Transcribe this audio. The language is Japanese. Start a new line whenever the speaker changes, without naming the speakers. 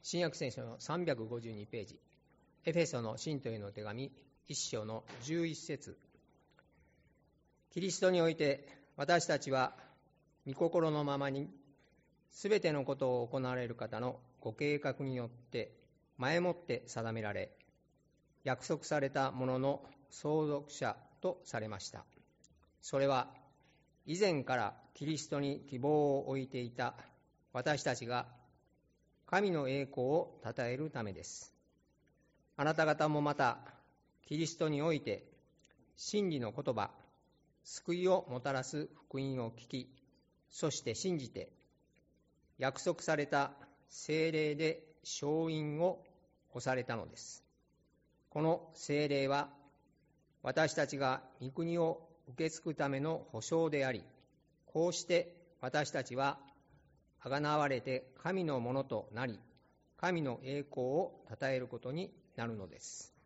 新約聖書の352ページ、エフェソの信徒への手紙1章の11節。キリストにおいて私たちは御心のままにすべてのことを行われる方のご計画によって前もって定められ、約束されたものの相続者とされました。それは以前からキリストに希望を置いていた私たちが神の栄光を称えるためです。あなた方もまたキリストにおいて真理の言葉、救いをもたらす福音を聞き、そして信じて約束された聖霊で承印を押されたのです。この聖霊は私たちが御国を受け継ぐための保証であり、こうして私たちはあがなわれて神のものとなり、神の栄光を称えることになるのです。